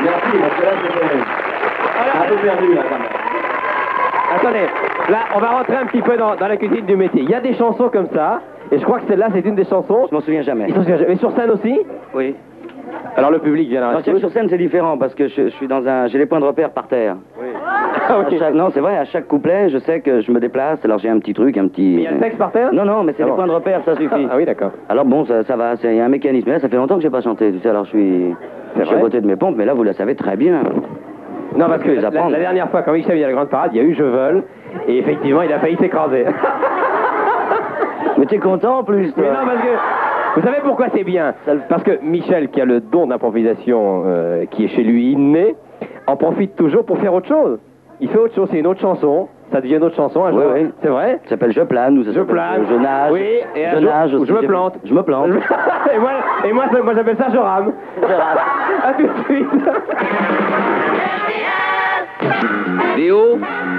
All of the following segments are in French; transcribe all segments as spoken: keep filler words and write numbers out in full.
Merci, parce que là, c'était un peu perdu, là, quand même. Attendez, là, on va rentrer un petit peu dans, dans la cuisine du métier. Il y a des chansons comme ça, et je crois que celle-là, c'est une des chansons. Je m'en souviens jamais. Ils s'en souviennent jamais. Mais sur scène aussi? Oui. Alors le public vient Non, sur scène, c'est différent, parce que je, je suis dans un... J'ai les points de repère par terre. Oui. Ah, À chaque- non, c'est vrai, à chaque couplet, je sais que je me déplace, alors j'ai un petit truc, un petit... Mais il y a le texte par terre? Non, non, mais c'est Ah les bon. points de repère, ça suffit. Ah oui, d'accord. Alors bon, ça, ça va, c'est- il y a un mécanisme. Mais là, ça fait longtemps que j'ai pas chanté, tu sais, alors je suis... Je suis à vrai côté de mes pompes, mais là, vous la savez très bien. Non, parce que les la, apprendre. la dernière fois, quand Michel vient à la grande parade, il y a eu Je vole, et effectivement, il a failli s'écraser. Mais t'es content, en plus, toi. Mais non, parce que... Vous savez pourquoi c'est bien? Parce que Michel, qui a le don d'improvisation euh, qui est chez lui inné, en profite toujours pour faire autre chose. Il fait autre chose, c'est une autre chanson, ça devient une autre chanson un jour. Oui, oui. C'est vrai? Ça s'appelle Je plane, ou ça Je s'appelle plane. Je nage. Oui, et un je jour, nage ou aussi, je me j'ai- plante. Je me plante. et moi, et moi, ça- moi j'appelle ça je rame. A tout de suite. Des hauts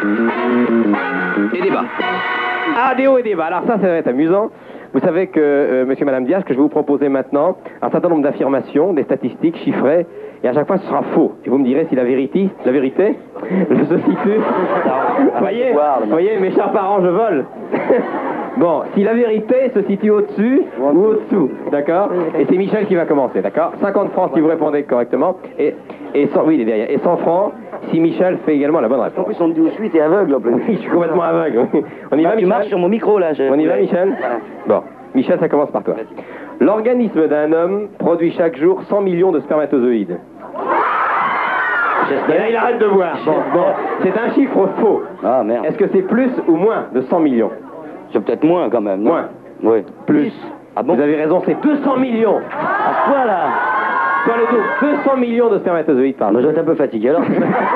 et des bas. Ah, des hauts et des bas. Alors ça, ça va être amusant. Vous savez que, euh, monsieur et madame Diaz, que je vais vous proposer maintenant un certain nombre d'affirmations, des statistiques chiffrées, et à chaque fois ce sera faux. Et vous me direz si la vérité, la vérité, se situe... Vous voyez, vous voyez, mes chers parents, je vole. Bon, si la vérité se situe au-dessus ou au-dessous, d'accord? Et c'est Michel qui va commencer, d'accord? cinquante francs si vous répondez correctement, et, et cent, oui, il est derrière, et cent francs si Michel fait également la bonne En réponse. plus, on me dit où je suis, t'es aveugle, en plus. Oui, je suis complètement aveugle. On y va, Tu Michel? marches sur mon micro, là. je- On y va, Michel? Voilà. Bon, Michel, ça commence par toi. L'organisme d'un homme produit chaque jour cent millions de spermatozoïdes. Et là, il arrête de voir. Bon, bon, c'est un chiffre faux. Ah, merde. Est-ce que c'est plus ou moins de cent millions? C'est peut-être moins, quand même, non? Moins. Oui. Plus. Ah bon? Vous avez raison, c'est deux cents millions. À ce point-là? Sur le dos, deux cents millions de spermatozoïdes par Moi, je jour. vais être un peu fatigué, alors.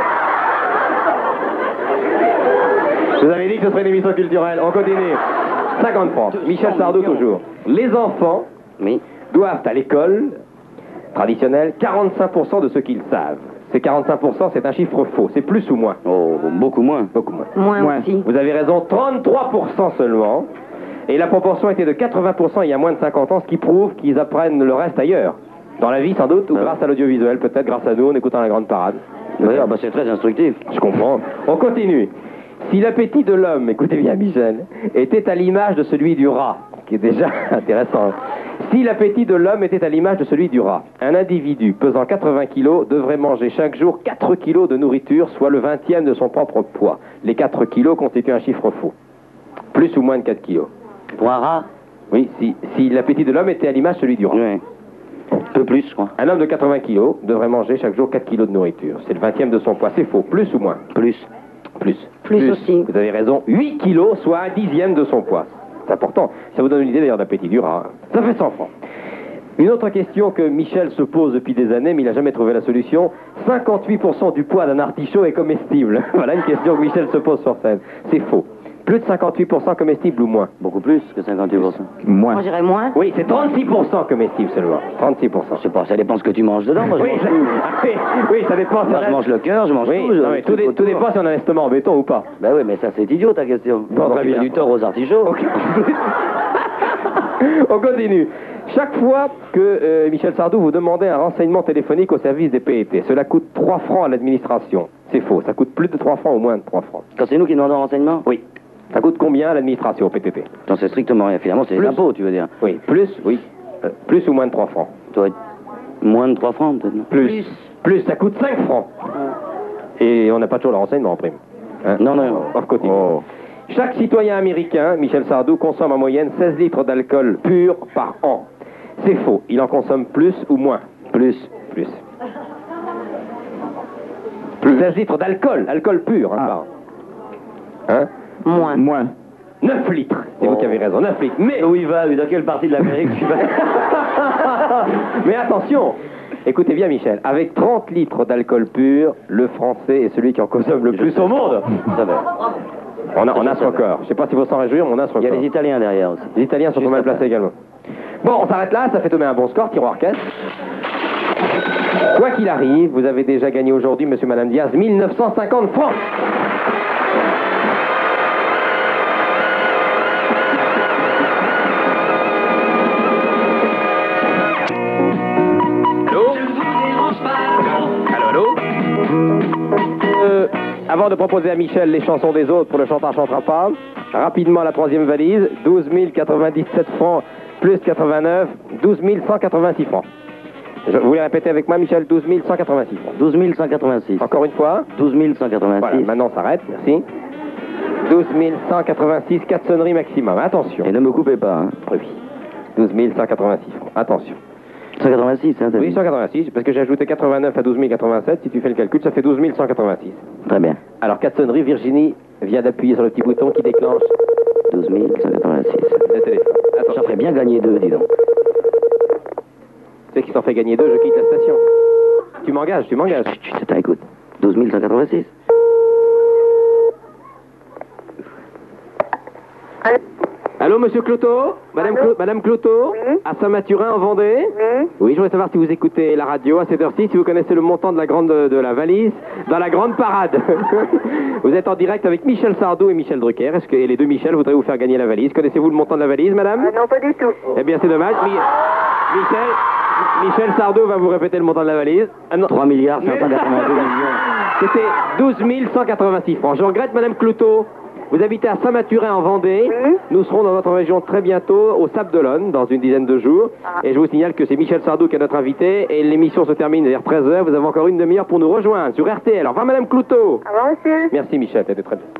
Je vous avais dit que ce serait une émission culturelle. On continue. cinquante francs. Michel Sardou, toujours. Les enfants Oui. doivent à l'école traditionnelle quarante-cinq pour cent de ce qu'ils savent. Ces quarante-cinq pour cent, c'est un chiffre faux. C'est plus ou moins? Oh, beaucoup moins. Beaucoup moins. Moins aussi. Vous avez raison, trente-trois pour cent seulement. Et la proportion était de quatre-vingts pour cent il y a moins de cinquante ans, ce qui prouve qu'ils apprennent le reste ailleurs. Dans la vie, sans doute, ou Ah. grâce à l'audiovisuel, peut-être grâce à nous, en écoutant la grande parade. Oui, ah bah, c'est très instructif. Je comprends. On continue. Si l'appétit de l'homme, écoutez bien Michel, était à l'image de celui du rat, qui est déjà intéressant. Si l'appétit de l'homme était à l'image de celui du rat, un individu pesant quatre-vingts kilos devrait manger chaque jour quatre kilos de nourriture, soit le vingtième de son propre poids. Les quatre kilos constituent un chiffre faux. Plus ou moins de quatre kilos. Pour un rat? Oui, si, si l'appétit de l'homme était à l'image de celui du rat. Oui. Un peu plus, je crois. Un homme de quatre-vingts kilos devrait manger chaque jour quatre kilos de nourriture. C'est le vingtième de son poids. C'est faux. Plus ou moins? Plus. Plus. Plus aussi. Vous avez raison. huit kilos, soit un dixième de son poids. C'est important. Ça vous donne une idée d'ailleurs d'appétit du rat. Ça fait cent francs. Une autre question que Michel se pose depuis des années, mais il n'a jamais trouvé la solution. cinquante-huit pour cent du poids d'un artichaut est comestible. Voilà une question que Michel se pose sur scène. C'est faux. Plus de cinquante-huit pour cent comestible ou moins? Beaucoup plus que cinquante-huit pour cent. Moi, je dirais moins. Oui, c'est trente-six pour cent comestible seulement. trente-six pour cent. Je sais pas, ça dépend ce que tu manges dedans. Moi, je Oui, mange ça, tout. oui, oui, ça dépend. Moi, je mange le cœur, je mange Oui, tout. je- non, mais tout, dé- tout autour. dépend si on a un estomac en béton ou pas. Ben oui, mais ça, c'est idiot, ta question. Bon, très Tu fais bien. du tort aux artichauts. Ok. On continue. Chaque fois que euh, Michel Sardou vous demandait un renseignement téléphonique au service des P E T, cela coûte trois francs à l'administration. C'est faux, ça coûte plus de trois francs ou moins de trois francs. Quand c'est nous qui demandons un renseignement? Oui. Ça coûte combien à l'administration au P T T? J'en sais strictement rien. Finalement, c'est les Plus. impôts, tu veux dire. Oui, plus, oui. Euh, plus ou moins de trois francs? Ça doit être moins de trois francs, peut-être, non? Plus. Plus, ça coûte cinq francs. Et on n'a pas toujours le renseignement en prime. Hein? Non, non. On continue. Chaque citoyen américain, Michel Sardou, consomme en moyenne seize litres d'alcool pur par an. C'est faux. Il en consomme plus ou moins? Plus. Plus. seize litres d'alcool, alcool pur, hein, par an. Hein? Moins. Moins. neuf litres. C'est vous qui avez raison, neuf litres. Mais, Où il va, lui? Dans quelle partie de l'Amérique tu vas? mais attention, écoutez bien Michel, avec trente litres d'alcool pur, le Français est celui qui en consomme le plus au monde. Ça va. On a, on a ce record. Je ne sais pas si vous s'en réjouir, mais on a ce Il y a record. les Italiens derrière aussi. Les Italiens sont Juste mal après. placés également. Bon, on s'arrête là, ça fait tomber un bon score, tir au orchestre. Quoi qu'il arrive, vous avez déjà gagné aujourd'hui, monsieur, madame Diaz, mille neuf cent cinquante francs. Allô? Allô, allô? avant de proposer à Michel les chansons des autres pour le chanteur chantera pas, rapidement la troisième valise, douze mille quatre-vingt-dix-sept francs plus quatre-vingt-neuf, douze mille cent quatre-vingt-six francs. Je, vous voulez répéter avec moi, Michel, douze mille cent quatre-vingt-six francs. douze mille cent quatre-vingt-six. Encore une fois. douze mille cent quatre-vingt-six. Voilà, maintenant on s'arrête, merci. douze mille cent quatre-vingt-six, quatre sonneries maximum, attention. Et ne me coupez pas, hein. Oui, douze mille cent quatre-vingt-six francs, attention. cent quatre-vingt-six, hein, t'as Oui, dit. cent quatre-vingt-six, parce que j'ai ajouté quatre-vingt-neuf à douze mille quatre-vingt-sept, si tu fais le calcul, ça fait douze mille cent quatre-vingt-six. Très bien. Alors, quatre sonneries, Virginie vient d'appuyer sur le petit bouton qui déclenche douze mille cent quatre-vingt-six. le téléphone. Ça Attention. ferait bien gagner deux, dis donc. Tu sais qui s'en fait gagner deux, je quitte la station. Tu m'engages, tu m'engages. Chut, chut, écoute. douze mille cent quatre-vingt-six. Allô, monsieur Cloteau? Madame, Clo- Madame Cloteau? Oui. À Saint-Mathurin, en Vendée? Oui. Oui, je voudrais savoir si vous écoutez la radio à cette heure-ci, si vous connaissez le montant de la grande de la valise dans la grande parade. Vous êtes en direct avec Michel Sardou et Michel Drucker. Est-ce que et les deux Michel voudraient vous faire gagner la valise? Connaissez-vous le montant de la valise, madame? Ah non, pas du tout. Eh bien, c'est dommage. Mi- Michel, Michel Sardou va vous répéter le montant de la valise. Ah, non. trois milliards cinq cent quatre-vingt-deux millions. C'était douze mille cent quatre-vingt-six francs. Je regrette, madame Cloteau. Vous habitez à Saint-Mathurin en Vendée. Oui. Nous serons dans votre région très bientôt, au Sable d'Olonne, dans une dizaine de jours. Ah. Et je vous signale que c'est Michel Sardou qui est notre invité. Et l'émission se termine vers treize heures. Vous avez encore une demi-heure pour nous rejoindre sur R T L. Au revoir, madame Cloteau. Au revoir, monsieur. Merci, Michel. C'était très bien.